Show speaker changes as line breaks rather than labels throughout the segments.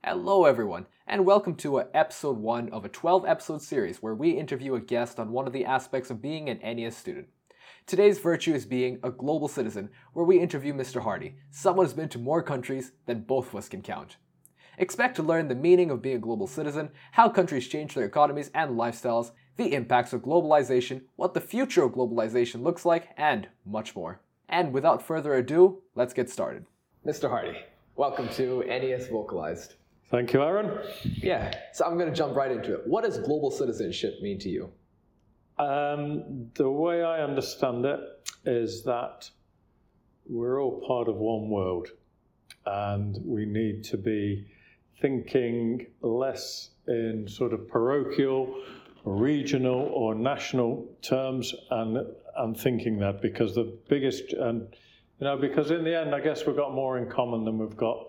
Hello everyone, and welcome to episode 1 of a 12-episode series where we interview a guest on one of the aspects of being an NES student. Today's virtue is being a global citizen, where we interview Mr. Hardy, someone who's been to more countries than both of us can count. Expect to learn the meaning of being a global citizen, how countries change their economies and lifestyles, the impacts of globalization, what the future of globalization looks like, and much more. And without further ado, let's get started. Mr. Hardy, welcome to NES Vocalized.
Thank you, Aaron.
Yeah, so I'm going to jump right into it. What does global citizenship mean to you?
The way I understand it is that we're all part of one world, and we need to be thinking less in sort of parochial, regional, or national terms, and thinking that because the biggest, because in the end, I guess we've got more in common than we've got.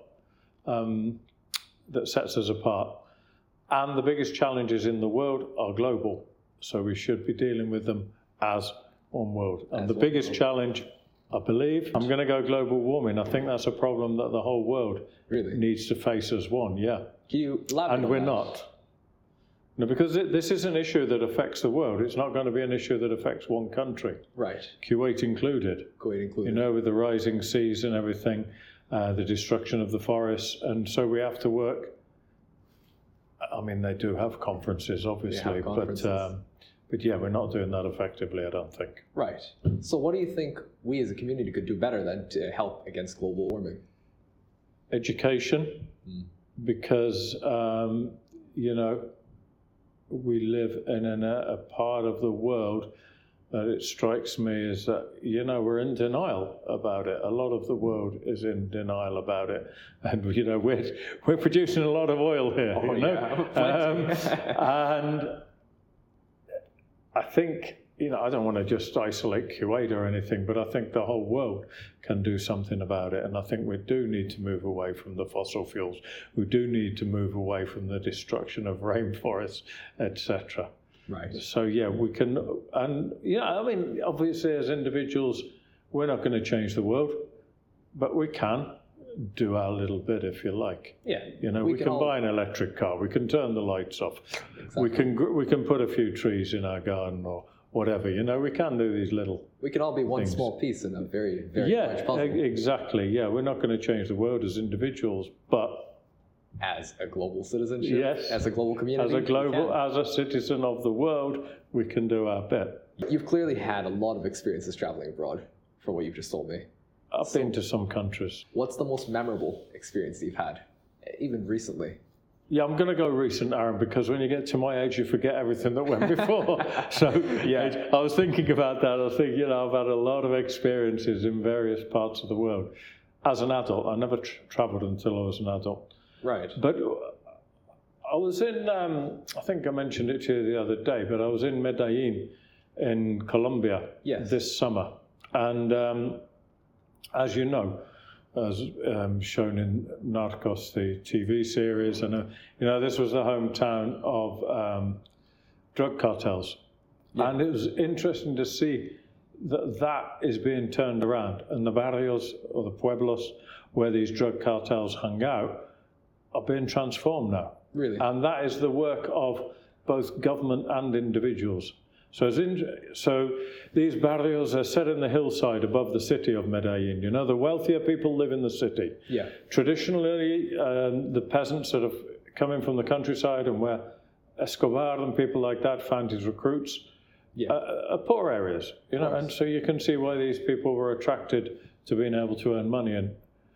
That sets us apart. And the biggest challenges in the world are global. So we should be dealing with them as one world. And the biggest challenge, I believe, I'm going to go global warming. I think that's a problem that the whole world needs to face as one, yeah.
Can you elaborate
and
on
we're
that?
not. No, because this is an issue that affects the world. It's not going to be an issue that affects one country.
Right.
Kuwait included. With the rising seas and everything. The destruction of the forests, and so we have to work. I mean, they do have conferences, obviously, but yeah, we're not doing that effectively, I don't think.
Right. So what do you think we as a community could do better then to help against global warming?
Education, because, we live in a part of the world that it strikes me is that, we're in denial about it. A lot of the world is in denial about it. And, we're producing a lot of oil here, and I think, I don't want to just isolate Kuwait or anything, but I think the whole world can do something about it. And I think we do need to move away from the fossil fuels. We do need to move away from the destruction of rainforests, etc.
Right.
So yeah, we can, and obviously as individuals, we're not going to change the world, but we can do our little bit, if you like.
Yeah.
We can buy an electric car. We can turn the lights off.
Exactly.
We can put a few trees in our garden or whatever. We can do these little.
We can all be one
things.
Small piece in a very, very large puzzle.
Exactly. Yeah, we're not going to change the world as individuals, but.
As a global citizenship,
yes,
as a global community,
as a citizen of the world, we can do our bit.
You've clearly had a lot of experiences traveling abroad, from what you've just told me.
I've been to some countries.
What's the most memorable experience you've had, even recently?
Yeah, I'm going to go recent, Aaron, because when you get to my age, you forget everything that went before. So, yeah, I was thinking about that. I think, I've had a lot of experiences in various parts of the world. As an adult, I never traveled until I was an adult.
Right.
But I was in, I think I mentioned it to you the other day, but I was in Medellin in Colombia this summer. And as you know, as shown in Narcos, the TV series, and this was the hometown of drug cartels. Yeah. And it was interesting to see that is being turned around. And the barrios, or the pueblos, where these drug cartels hung out, are being transformed now.
Really?
And that is the work of both government and individuals. So these barrios are set in the hillside above the city of Medellin. The wealthier people live in the city.
Yeah.
Traditionally, the peasants that have come in from the countryside and where Escobar and people like that found his recruits are poor areas. And so you can see why these people were attracted to being able to earn money in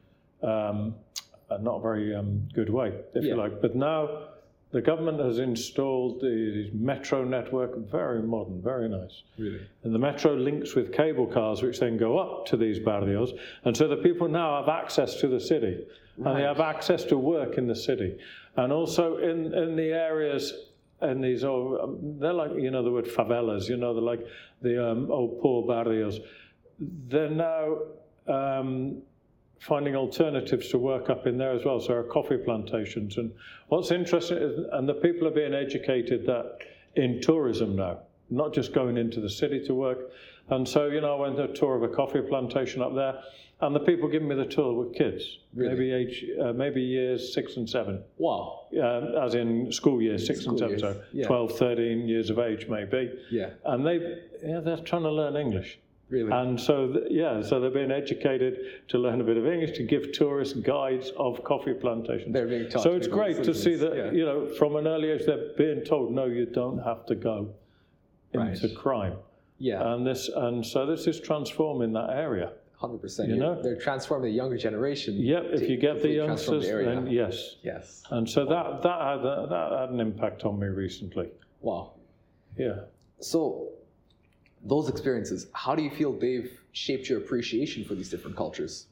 a not very good way, if you like. But now the government has installed the metro network, very modern, very nice.
Really?
And the metro links with cable cars, which then go up to these barrios. And so the people now have access to the city. Right. And they have access to work in the city. And also in the areas, and these old, they're like, the word favelas, they're like the old poor barrios. They're now finding alternatives to work up in there as well. So there are coffee plantations. And what's interesting is, and the people are being educated that in tourism now, not just going into the city to work. And so, I went on a tour of a coffee plantation up there, And the people giving me the tour were kids,
Really?
maybe years 6 and 7.
Wow.
As in school years, 6 and 7, so 12, 13 years of age maybe.
Yeah.
And they're trying to learn English.
Really?
And so, so they're being educated to learn a bit of English, to give tourists guides of coffee plantations.
They're being taught.
So it's great to see that, from an early age, they're being told, no, you don't have to go into crime.
Yeah.
And so this is transforming that area.
100%. They're transforming the younger generation.
Yeah, if you get the youngsters, then yes.
Yes.
And so that had an impact on me recently.
Wow.
Yeah.
So those experiences, how do you feel they've shaped your appreciation for these different cultures?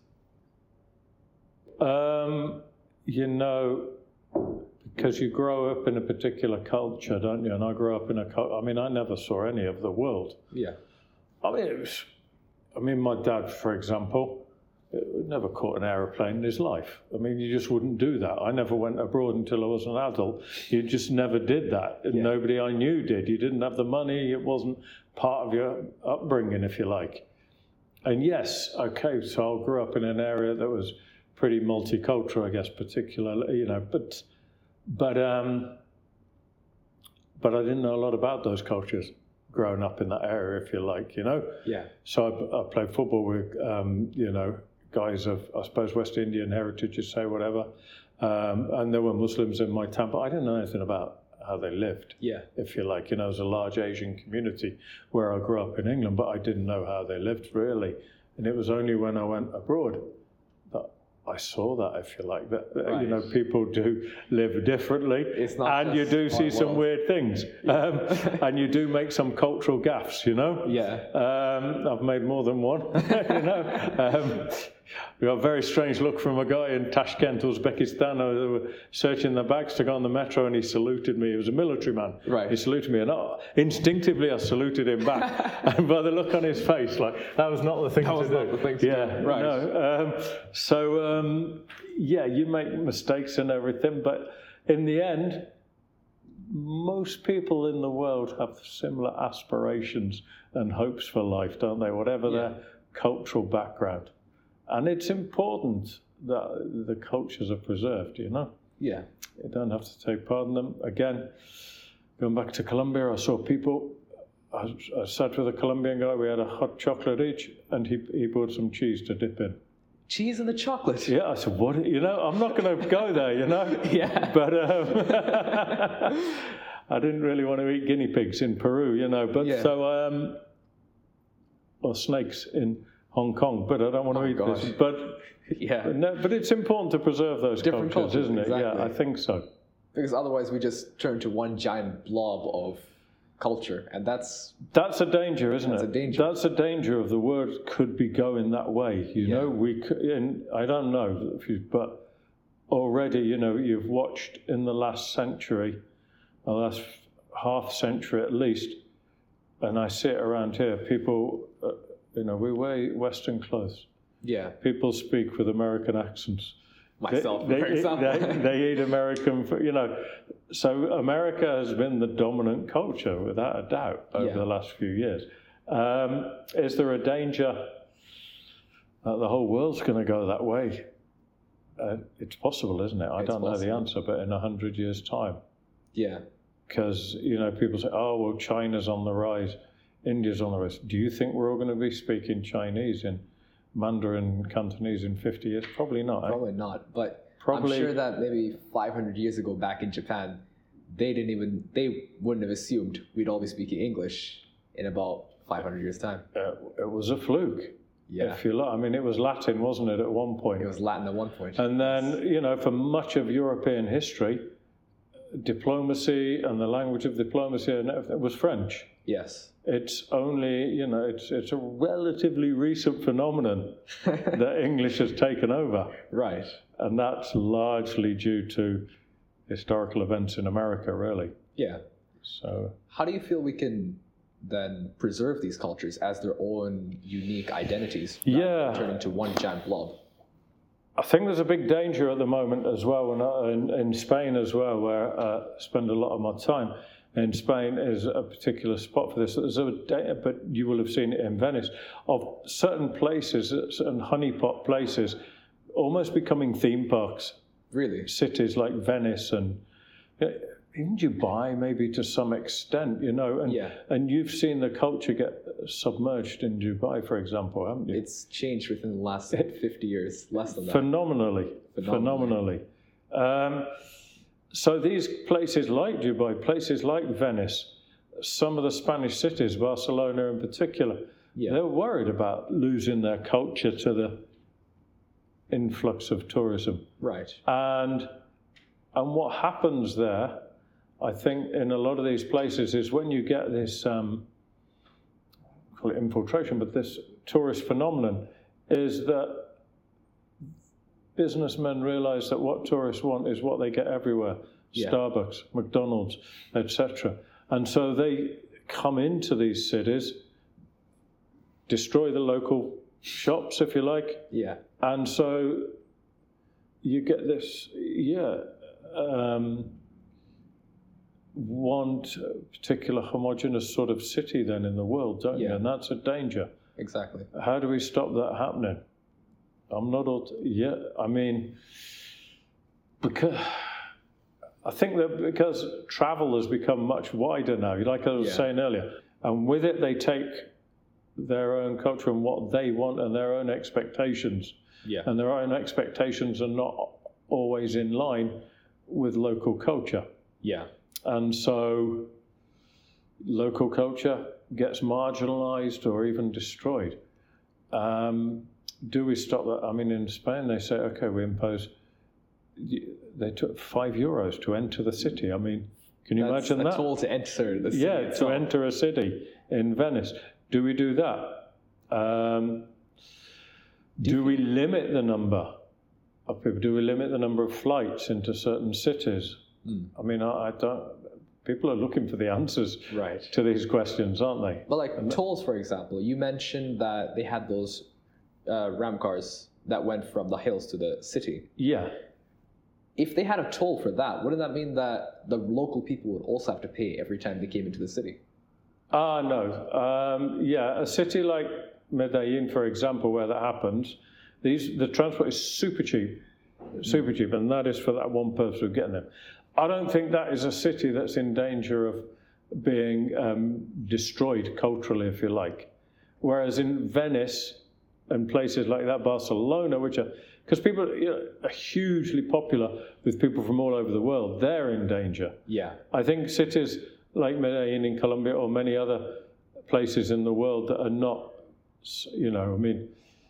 Because you grow up in a particular culture, don't you? And I grew up in I never saw any of the world.
Yeah.
My dad, for example, never caught an aeroplane in his life. You just wouldn't do that. I never went abroad until I was an adult. You just never did that. Yeah. Nobody I knew did. You didn't have the money. It wasn't part of your upbringing, if you like. And yes, okay, so I grew up in an area that was pretty multicultural, I guess, particularly, but I didn't know a lot about those cultures growing up in that area, if you like,
Yeah.
So I played football with, guys of, I suppose, West Indian heritage, you say, whatever. And there were Muslims in my town, but I didn't know anything about how they lived, if you like. There was a large Asian community where I grew up in England, but I didn't know how they lived, really. And it was only when I went abroad that I saw that, if you like, that people do live differently, and you do see some weird things, and you do make some cultural gaffes,
Yeah.
I've made more than one, We got a very strange look from a guy in Tashkent, Uzbekistan. They were searching their bags to go on the metro, and he saluted me. He was a military man.
Right.
He saluted me, and instinctively I saluted him back. And by the look on his face, that was not the thing to do.
That was not the thing to do. Right.
No. You make mistakes and everything, but in the end, most people in the world have similar aspirations and hopes for life, don't they? Whatever their cultural background. And it's important that the cultures are preserved,
Yeah.
You don't have to take part in them. Again, going back to Colombia, I saw people, I sat with a Colombian guy, we had a hot chocolate each, and he bought some cheese to dip in.
Cheese in the chocolate?
Yeah, I said, what, I'm not going to go there,
Yeah.
But I didn't really want to eat guinea pigs in Peru, but or snakes in Hong Kong, but I don't want to eat this. But it's important to preserve those
different cultures,
isn't it?
Exactly.
Yeah, I think so.
Because otherwise we just turn to one giant blob of culture, and that's
a danger, isn't it?
That's a danger.
That's a danger of the world could be going that way. We could, and I don't know, but already, you've watched in the last century, the last half century at least, and I see it around here, people. We wear Western clothes.
Yeah.
People speak with American accents.
Myself, for example.
They eat American food, So America has been the dominant culture, without a doubt, over the last few years. Is there a danger that the whole world's going to go that way? It's possible, isn't it? I don't know the answer, but in 100 years' time.
Yeah.
Because, people say, oh, well, China's on the rise. India's on the rise. Do you think we're all going to be speaking Chinese in Mandarin, Cantonese in 50 years? Probably not.
Probably not. But I'm sure that maybe 500 years ago back in Japan, they wouldn't have assumed we'd all be speaking English in about 500 years' time.
It was a fluke.
Yeah.
If you like. It was Latin, wasn't it, at one point?
It was Latin at one point.
And then, for much of European history, diplomacy and the language of diplomacy and everything was French.
Yes.
It's only, it's a relatively recent phenomenon that English has taken over.
Right.
And that's largely due to historical events in America, really.
Yeah.
So,
how do you feel we can then preserve these cultures as their own unique identities rather than turn into one giant blob?
I think there's a big danger at the moment as well, in Spain as well, where I spend a lot of my time, in Spain is a particular spot for this. But you will have seen it in Venice, of certain places, certain honeypot places, almost becoming theme parks.
Really?
Cities like Venice and even Dubai, maybe to some extent, and you've seen the culture get submerged in Dubai, for example, haven't you?
It's changed within the last 50 years, less than that.
Phenomenally. So these places like Dubai, places like Venice, some of the Spanish cities, Barcelona in particular, they're worried about losing their culture to the influx of tourism.
Right.
And what happens there, I think, in a lot of these places is when you get this, call it infiltration, but this tourist phenomenon, is that businessmen realize that what tourists want is what they get everywhere. Starbucks, McDonald's, etc. And so they come into these cities, destroy the local shops, if you like.
Yeah.
And so you get this, one particular homogenous sort of city then in the world, don't you? And that's a danger.
Exactly.
How do we stop that happening? Because travel has become much wider now, like I was saying earlier, and with it they take their own culture and what they want and their own expectations. Yeah. And their own expectations are not always in line with local culture. Yeah. And so local culture gets marginalized or even destroyed. Do we stop that? I mean, in Spain, they say, okay, we impose, they took €5 to enter the city. I mean, can you imagine that?
That's a toll to enter the city itself.
To enter a city in Venice. Do we do that? Do we limit the number of people? Do we limit the number of flights into certain cities? I mean, I don't. People are looking for the answers to these questions, aren't they?
But like tolls, for example, you mentioned that they had those ram cars that went from the hills to the city. Yeah. If they had a toll for that, wouldn't that mean that the local people would also have to pay every time they came into the city?
No. A city like Medellin, for example, where that happens, the transport is super cheap, and that is for that one purpose of getting them. I don't think that is a city that's in danger of being destroyed culturally, if you like. Whereas in Venice and places like that, Barcelona, which are, because people are hugely popular with people from all over the world, they're in danger. Yeah. I think cities like Medellin in Colombia or many other places in the world that are not, I mean,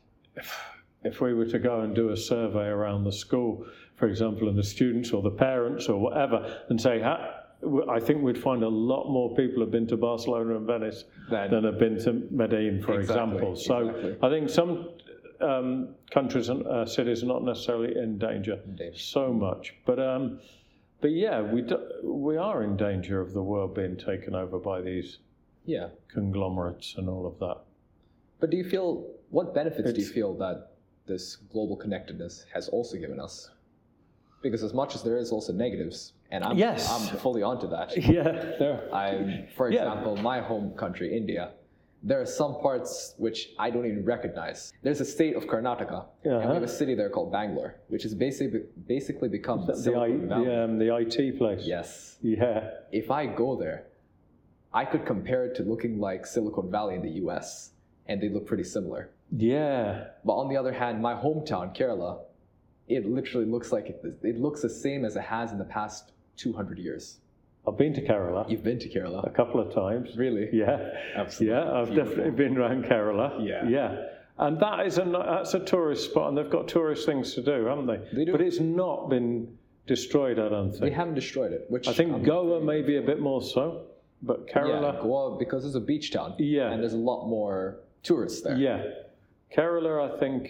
if we were to go and do a survey around the school, for example, and the students or the parents or whatever, and say, I think we'd find a lot more people have been to Barcelona and Venice than have been to Medellin, for example. So I think some countries and cities are not necessarily in danger so much. But yeah, we are in danger of the world being taken over by these conglomerates and all of that.
But what benefits do you feel that this global connectedness has also given us? Because as much as there is also negatives, and I'm fully onto that. Yeah. For example, my home country, India, there are some parts which I don't even recognize. There's a state of Karnataka, and we have a city there called Bangalore, which has basically become Silicon Valley.
The IT place.
Yes.
Yeah.
If I go there, I could compare it to looking like Silicon Valley in the US, and they look pretty similar. Yeah. But on the other hand, my hometown, Kerala, it literally looks like it looks the same as it has in the past 200 years.
I've been to Kerala.
You've been to Kerala?
A couple of times.
Really?
Yeah.
Absolutely.
Yeah, I've definitely been around Kerala.
Yeah.
Yeah. And that's a tourist spot, and they've got tourist things to do, haven't they?
They do.
But it's not been destroyed, I don't think.
They haven't destroyed it.
I think Goa may be a bit more so, but Kerala...
Yeah, Goa, because it's a beach town.
Yeah.
And there's a lot more tourists there.
Yeah. Kerala, I think,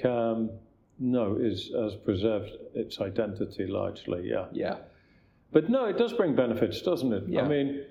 has preserved its identity largely, yeah.
Yeah.
But no, it does bring benefits, doesn't it?
Yeah.
I mean,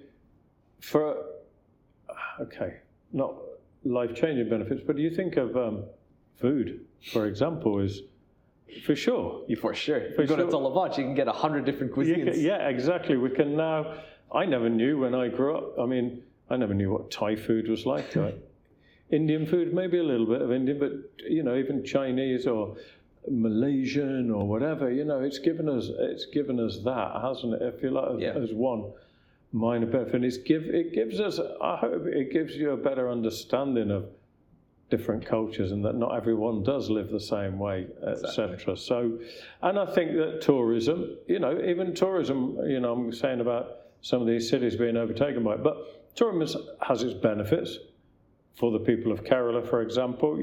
not life-changing benefits, but do you think of food, for example, is for sure.
For sure. If you go to Tolovac, you can get 100 different cuisines.
Yeah, exactly. We can now I never knew when I grew up. I mean, I never knew what Thai food was like. Indian food, maybe a little bit of Indian, but even Chinese or Malaysian or whatever, it's given us that, hasn't it? If you like, as one minor benefit, it gives us. I hope it gives you a better understanding of different cultures and that not everyone does live the same way, etc. So, and I think that tourism, even tourism, I'm saying about some of these cities being overtaken by it, but tourism has its benefits for the people of Kerala, for example,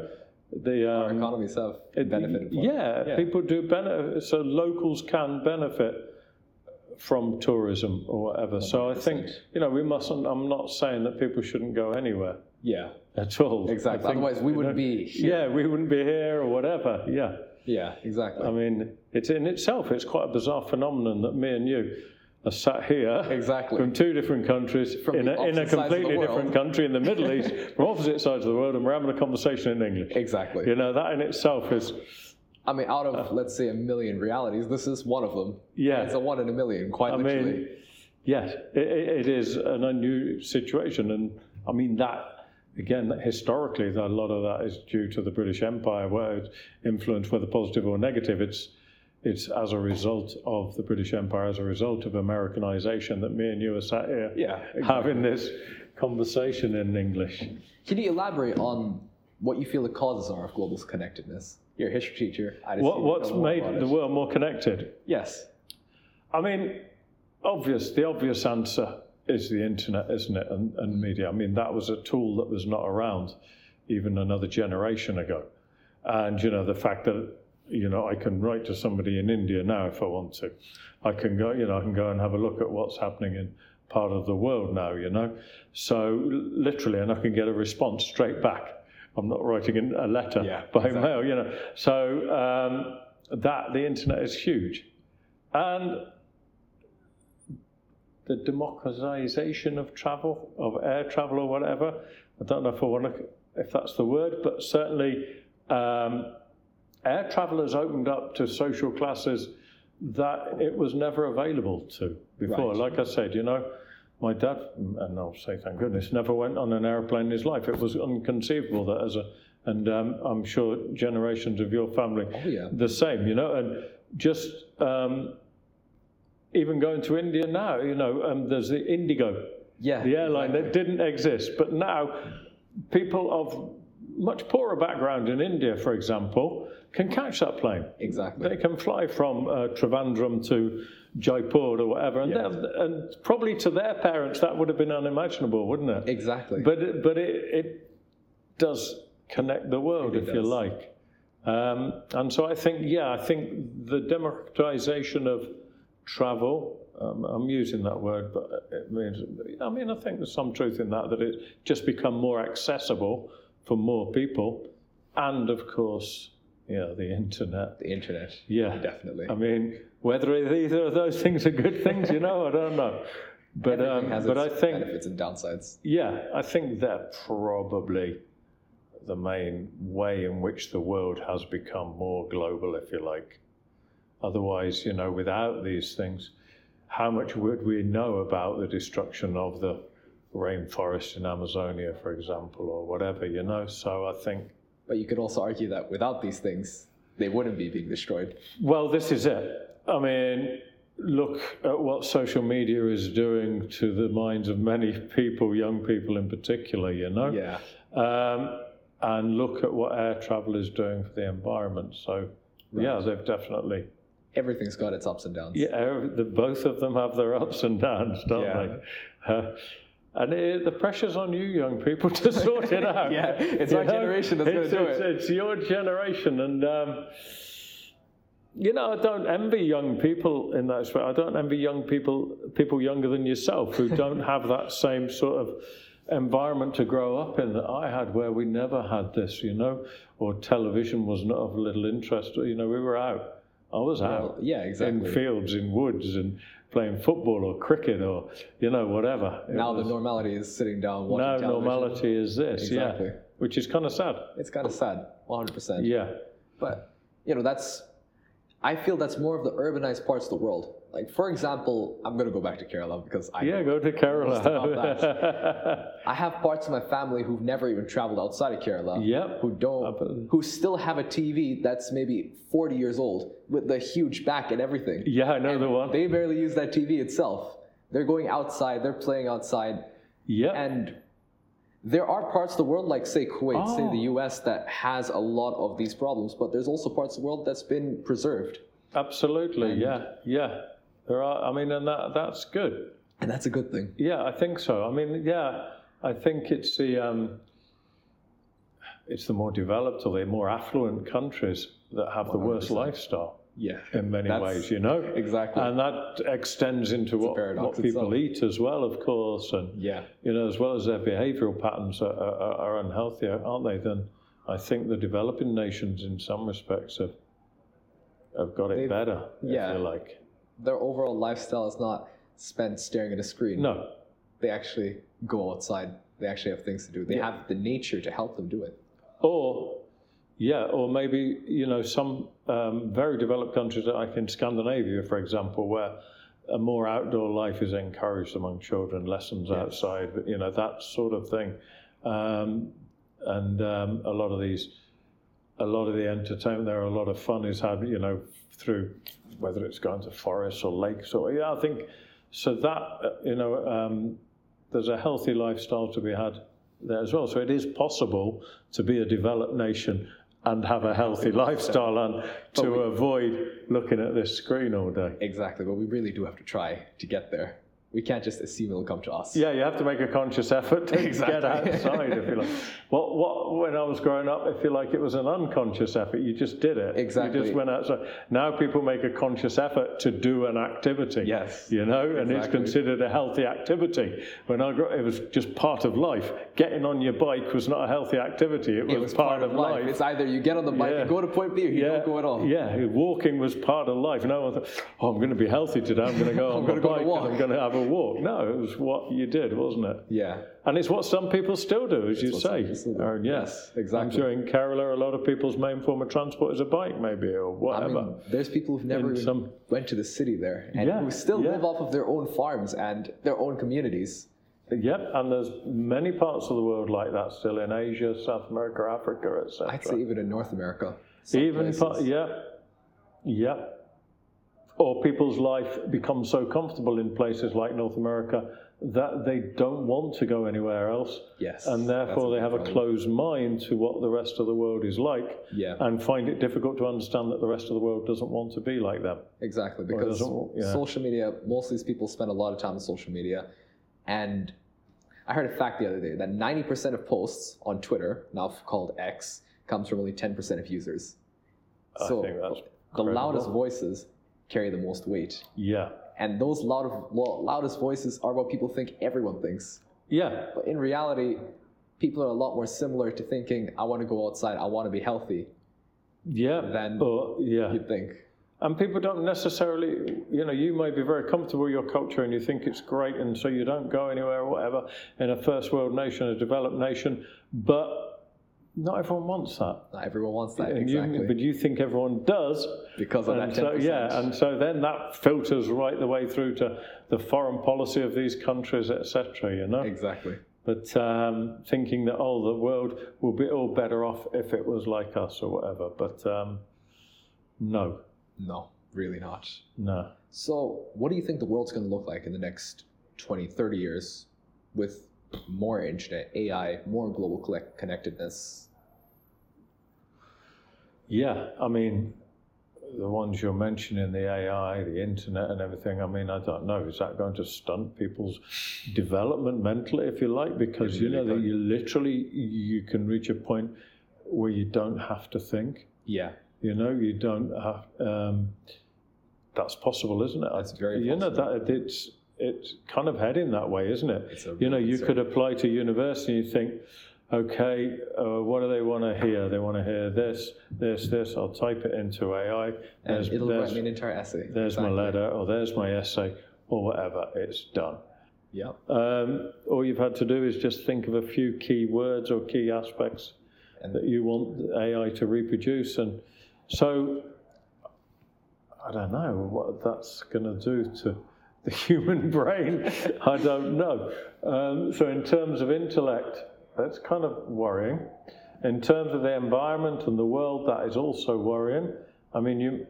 our economies have benefited from
it. People do benefit, so locals can benefit from tourism or whatever. 100%. So I think, we mustn't, I'm not saying that people shouldn't go anywhere.
Yeah.
At all.
Exactly. Otherwise we wouldn't be here.
Yeah, we wouldn't be here or whatever. Yeah.
Yeah, exactly.
I mean, it's in itself, it's quite a bizarre phenomenon that me and you are sat here from two different countries in a completely different country in the Middle East, from opposite sides of the world, and we're having a conversation in English.
Exactly.
That in itself is...
I mean, out of, let's say, 1 million realities, this is one of them.
Yeah.
It's a 1 in a million, quite literally.
Yes, it is an unusual situation. And I mean, that, again, historically, a lot of that is due to the British Empire, where it's influenced, whether positive or negative. It's as a result of the British Empire, as a result of Americanization, that me and you are sat here having this conversation in English.
Can you elaborate on what you feel the causes are of global connectedness? You're a history teacher.
What's made the world more connected?
Yes.
I mean, the obvious answer is the internet, isn't it, and media. I mean, that was a tool that was not around even another generation ago. And, the fact that, I can write to somebody in India now if I want to. I can go and have a look at what's happening in part of the world now, So literally, and I can get a response straight back. I'm not writing in a letter by mail, So the internet is huge. And the democratization of travel, of air travel or whatever, I don't know if that's the word, but certainly air travel has opened up to social classes that it was never available to before. Right. Like I said, my dad, and I'll say thank goodness, never went on an airplane in his life. It was inconceivable that and I'm sure generations of your family, the same, and just even going to India now, there's the Indigo, the airline that didn't exist, but now people of much poorer background in India, for example, can catch that plane.
Exactly.
They can fly from Trivandrum to Jaipur or whatever, and probably to their parents that would have been unimaginable, wouldn't it?
Exactly.
But it does connect the world, if you like. And so I think the democratization of travel, I'm using that word, but it means, I think there's some truth in that it's just become more accessible for more people, and of course, the internet.
The internet.
Yeah.
Definitely.
I mean, whether either of those things are good things, I don't know. But I think
benefits and downsides.
Yeah, I think they're probably the main way in which the world has become more global, if you like. Otherwise, without these things, how much would we know about the destruction of the rainforest in Amazonia, for example, or whatever, So I think...
But you could also argue that without these things, they wouldn't be being destroyed.
Well, this is it. I mean, look at what social media is doing to the minds of many people, young people in particular,
Yeah.
And look at what air travel is doing for the environment. So, they've definitely...
Everything's got its ups and downs.
Yeah, both of them have their ups and downs, don't they? And the pressure's on you, young people, to sort it out.
It's our generation that's going to do it.
It's your generation, and I don't envy young people in that respect. I don't envy young people younger than yourself who don't have that same sort of environment to grow up in that I had, where we never had this, or television was not of little interest. We were out. I was out.
Exactly.
In fields, in woods, and playing football or cricket or, whatever.
Now the normality is sitting down watching television.
Now normality is this,
exactly.
Which is kind of sad.
It's kind of sad, 100%.
Yeah.
But, I feel that's more of the urbanized parts of the world. Like, for example, I'm going to go back to Kerala because I know
go to Kerala.
most about that. I have parts of my family who've never even traveled outside of Kerala.
Yep.
Who still have a TV that's maybe 40 years old with the huge back and everything.
Yeah, I know the one.
They barely use that TV itself. They're going outside, they're playing outside.
Yeah.
And there are parts of the world, like say Kuwait, say the US, that has a lot of these problems, but there's also parts of the world that's been preserved.
Absolutely, yeah. There are, I mean, and that's good.
And that's a good thing.
Yeah, I think so. I mean, I think it's the more developed or the more affluent countries that have 100%. The worst lifestyle.
Yeah,
in many ways, you know.
Exactly.
And that extends into what people eat as well, of course, and you know, as well as their behavioural patterns are unhealthy, aren't they? Then I think the developing nations, in some respects, have got it better.
Yeah,
if you like.
Their overall lifestyle is not spent staring at a screen.
No,
they actually go outside. They actually have things to do. They have the nature to help them do it.
Or maybe, you know, some very developed countries like in Scandinavia, for example, where a more outdoor life is encouraged among children, lessons outside, you know, that sort of thing. And a lot of the entertainment there, a lot of fun is had, you know, through whether it's going to forests or lakes or, I think, so that, you know, there's a healthy lifestyle to be had there as well. So it is possible to be a developed nation and have a healthy lifestyle and to avoid looking at this screen all day.
Exactly, but we really do have to try to get there. We can't just assume it'll come to us.
Yeah, you have to make a conscious effort to get outside, if you like. When I was growing up, I feel like it was an unconscious effort. You just did it.
Exactly.
You just went outside. Now people make a conscious effort to do an activity.
Yes.
You know, and it's considered a healthy activity. When I grew up, it was just part of life. Getting on your bike was not a healthy activity. It was part of life.
It's either you get on the bike and go to point B, or you don't go at all.
Yeah, walking was part of life. No one thought, I'm going to be healthy today. I'm going to go on my bike and I'm going to have a walk. No, it was what you did, wasn't it?
Yeah.
And it's what some people still do, as you say. Aaron,
yes, exactly.
I'm sure in Kerala, a lot of people's main form of transport is a bike, maybe, or whatever.
I mean, there's people who've never went to the city there, and who still live off of their own farms and their own communities.
Yep, and there's many parts of the world like that still, in Asia, South America, Africa, etc.
I'd say even in North America.
Or people's life becomes so comfortable in places like North America that they don't want to go anywhere else.
Yes.
And therefore they have a closed mind to what the rest of the world is like, and find it difficult to understand that the rest of the world doesn't want to be like them.
Exactly, because social media, most of these people spend a lot of time on social media, and I heard a fact the other day that 90% of posts on Twitter, now called X, comes from only 10% of users. So
I think that's
the loudest voices carry the most weight.
Yeah.
And those loudest voices are what people think everyone thinks.
Yeah.
But in reality, people are a lot more similar to thinking, I want to go outside, I want to be healthy.
Yeah.
Than you'd think.
And people don't necessarily, you know, you may be very comfortable with your culture and you think it's great, and so you don't go anywhere or whatever in a first world nation, a developed nation, but not everyone wants that.
Not everyone wants that, exactly.
But you think everyone does.
Because of that 10%.
And so then that filters right the way through to the foreign policy of these countries, etc., you know?
Exactly.
But thinking that, the world will be all better off if it was like us or whatever. But no.
No, really not.
No.
So what do you think the world's going to look like in the next 20, 30 years with more internet, AI, more global connectedness?
Yeah, I mean, the ones you're mentioning, the AI, the internet and everything, I mean, I don't know. Is that going to stunt people's development mentally, if you like? Because, you know, that you can reach a point where you don't have to think.
Yeah.
You know, you don't have, that's possible, isn't it?
That's very possible.
You know, that it's kind of heading that way, isn't it? You know, you could apply to university and you think, okay, what do they want to hear? They want to hear this. I'll type it into AI.
And it'll write me an entire essay.
There's my letter, or there's my essay, or whatever. It's done.
Yeah.
All you've had to do is just think of a few key words or key aspects that you want AI to reproduce. And so I don't know what that's going to do to the human brain. I don't know. So in terms of intellect, that's kind of worrying. In terms of the environment and the world, that is also worrying. I mean,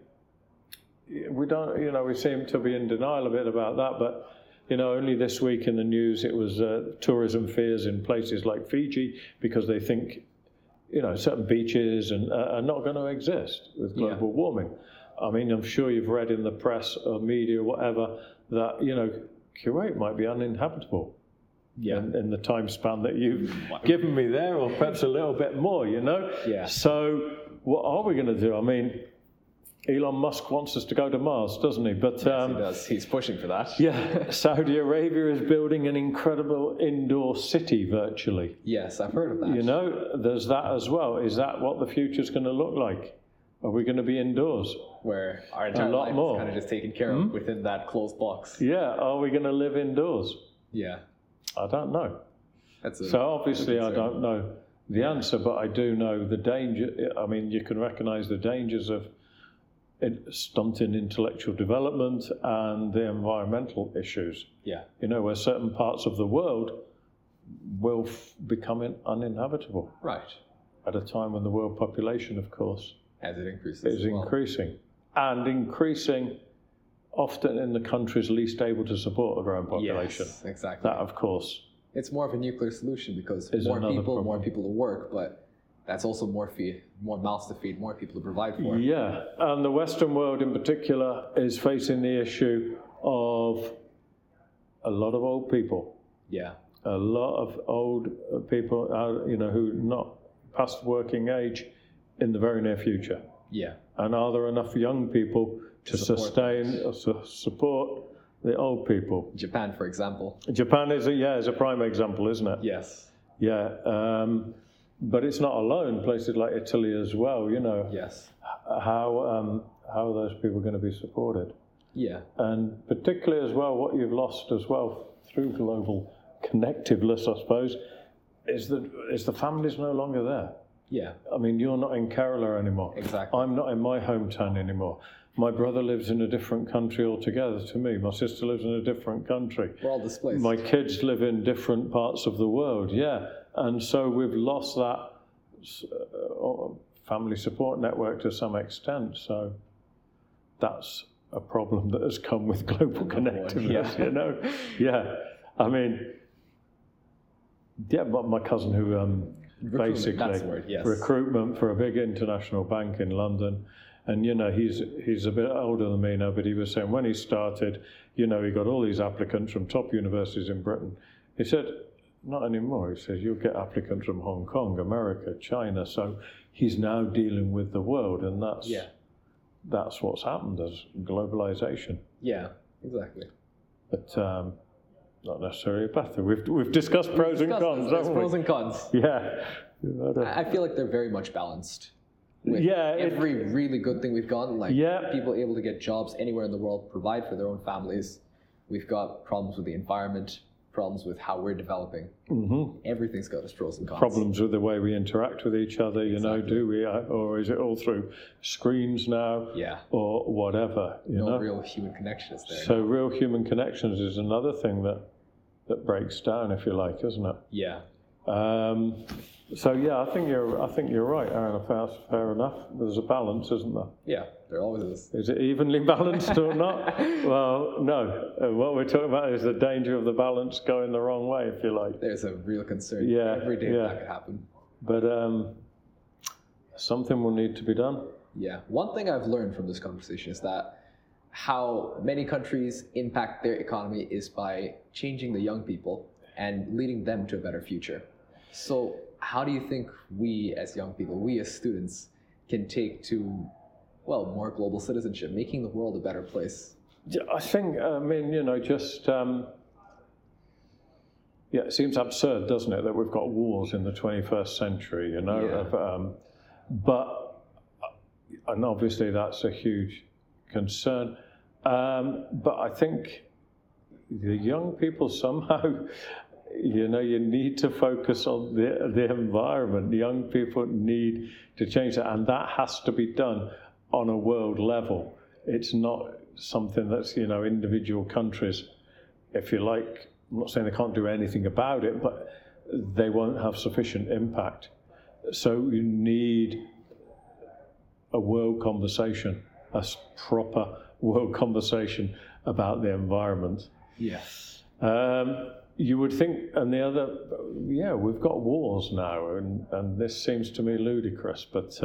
we seem to be in denial a bit about that, but only this week in the news it was tourism fears in places like Fiji because they think, certain beaches are not going to exist with global warming. I mean, I'm sure you've read in the press or media, whatever, that, Kuwait might be uninhabitable. Yeah. In the time span that you've given me there, or perhaps a little bit more, Yeah. So what are we going to do? I mean, Elon Musk wants us to go to Mars, doesn't he? But
yes, he does. He's pushing for that.
Yeah. Saudi Arabia is building an incredible indoor city virtually.
Yes, I've heard of that.
There's that as well. Is that what the future's going to look like? Are we going to be indoors?
Where our entire life is kind of just taken care of within that closed box.
Yeah. Are we going to live indoors?
Yeah.
I don't know. So obviously I don't know the answer, but I do know the danger. I mean, you can recognize the dangers of stunting intellectual development and the environmental issues.
Yeah.
Where certain parts of the world will become uninhabitable.
Right.
At a time when the world population, of course,
as it increases,
is increasing. And increasing often in the countries least able to support a growing population.
Yes, exactly.
That, of course.
It's more of a nuclear solution because more people to work, but that's also more mouths to feed, more people to provide for.
Yeah, and the Western world in particular is facing the issue of a lot of old people.
Yeah.
A lot of old people, who are not past working age in the very near future.
Yeah.
And are there enough young people to support the old people?
Japan, for example.
Japan is a prime example, isn't it?
Yes.
Yeah. But it's not alone. Places like Italy as well,
Yes.
How are those people going to be supported?
Yeah.
And particularly as well, what you've lost as well through global connectiveness, I suppose, is the families no longer there.
Yeah.
I mean, you're not in Kerala anymore.
Exactly.
I'm not in my hometown anymore. My brother lives in a different country altogether to me. My sister lives in a different country.
We're all displaced.
My kids live in different parts of the world, yeah. And so we've lost that family support network to some extent. So that's a problem that has come with global connectiveness, Yeah. I mean, but my cousin who recruitment for a big international bank in London. And, he's a bit older than me now, but he was saying when he started, he got all these applicants from top universities in Britain. He said, not anymore. He says, you'll get applicants from Hong Kong, America, China. So he's now dealing with the world, and that's what's happened as globalization.
Yeah, exactly.
But not necessarily a bad thing. We've discussed pros and cons, haven't we?
Pros and cons.
Yeah.
I feel like they're very much balanced. With every really good thing we've gotten, people able to get jobs anywhere in the world, provide for their own families. We've got problems with the environment, problems with how we're developing. Mm-hmm. Everything's got its pros and cons.
Problems with the way we interact with each other, do we? Or is it all through screens now?
Yeah.
Or whatever,
No real human connection is there.
So real human connections is another thing that breaks down, if you like, isn't it?
Yeah.
So yeah, I think you're right, Aaron. That's fair enough. There's a balance, isn't there?
Yeah, there always is.
Is it evenly balanced or not? Well, no. What we're talking about is the danger of the balance going the wrong way, if you like.
There's a real concern. Every day that could happen.
But something will need to be done.
Yeah. One thing I've learned from this conversation is that how many countries impact their economy is by changing the young people and leading them to a better future. So how do you think we as young people, we as students, can take to, more global citizenship, making the world a better place?
I think, it seems absurd, doesn't it, that we've got wars in the 21st century, and obviously that's a huge concern. But I think the young people somehow, you need to focus on the environment. Young people need to change that, and that has to be done on a world level. it's not something that's, individual countries, if you like, I'm not saying they can't do anything about it, but they won't have sufficient impact. So you need a world conversation, a proper world conversation about the environment.
Yes.
You would think, and the other, we've got wars now, and this seems to me ludicrous, but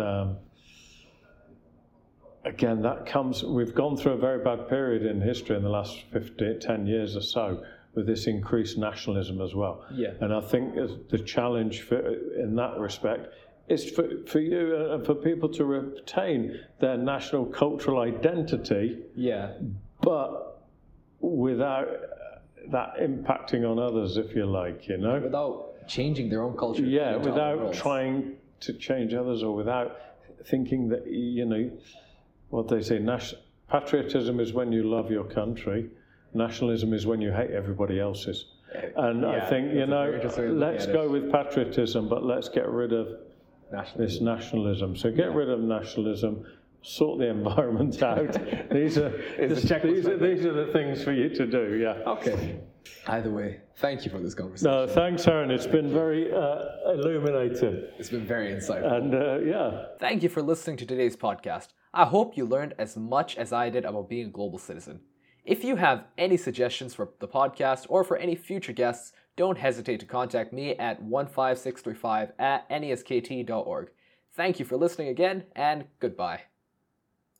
again, we've gone through a very bad period in history in the last 10 years or so, with this increased nationalism as well.
Yeah.
And I think the challenge in that respect is for you and for people to retain their national cultural identity, but without that impacting on others, if you like,
Without changing their own culture.
Yeah, without trying to change others, or without thinking that, what they say, patriotism is when you love your country, nationalism is when you hate everybody else's. And I think, let's go with patriotism, but let's get rid of this nationalism. So get rid of nationalism, sort the environment out. These are the things for you to do,
Okay. Either way, thank you for this conversation.
No, thanks, Aaron. It's been very illuminating.
It's been very insightful.
And
Thank you for listening to today's podcast. I hope you learned as much as I did about being a global citizen. If you have any suggestions for the podcast or for any future guests, don't hesitate to contact me at 15635@neskt.org. Thank you for listening again, and goodbye.